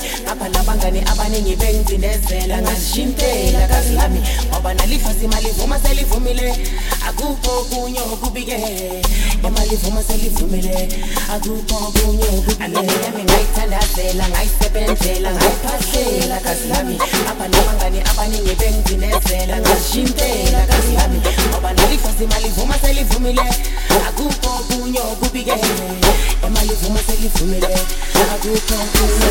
Ngapha nabangani abaningi bengicindezela ngashintela kazi lami ngoba nalifasi imali ivuma selivumile akukho kunye okubike imali ivuma selivumile akukho kunye okubike yami ngayithandazela ngayisebenzela ngayiphahlela kazi lami ngapha nabangani abaningi bengicindezela ngashintela kazi lami ngoba nalifasi imali ivuma selivumile akukho kunye okubike imali ivuma selivumile akukho kunye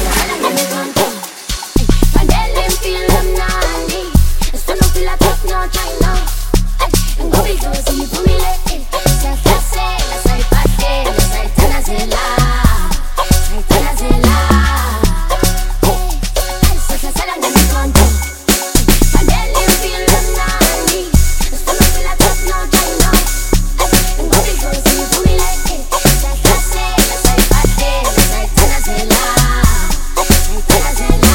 Pandele feel I'm nani. Esto no feel like top no China. En Gobigo si mi familia. Se hace, la sai parte, la sai tanazela. Sai tanazela. Se salen de mi conto. Pandele feel I'm nani. Esto no feel like top no China. En Gobigo si mi familia. Se hace, la sai parte, la sai tanazela. Sai tanazela.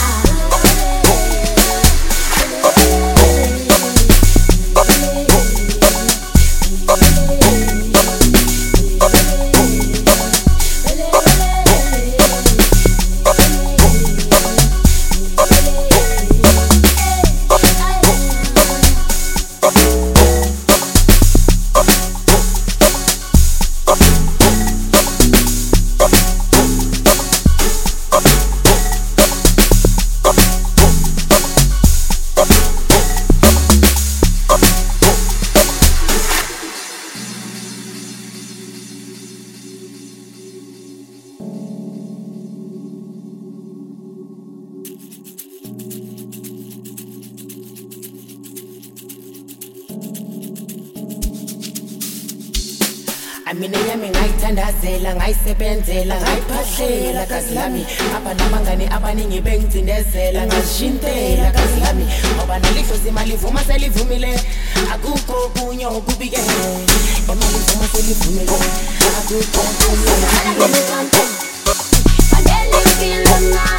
Amine yami ngayithandazela ngayisebenzela ngayiphahlela kazi lami ngapha nabangani abaningi bengicindezela ngashintela kazi lami ngoba nalihlozi imali ivuma selivumile akukho kunye okubike imali ivuma selivumile akukho kunye okubike Pandele feel I'm